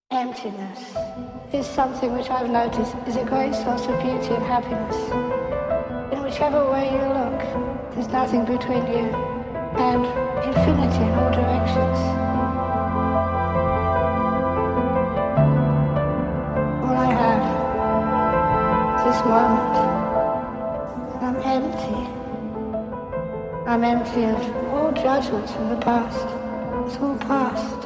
Emptiness is something which I've noticed is a great source of beauty and happiness. In whichever way you look, there's nothing between you and infinity in all directions. All I have is this moment. I'm empty. I'm empty of all judgments from the past. It's all past.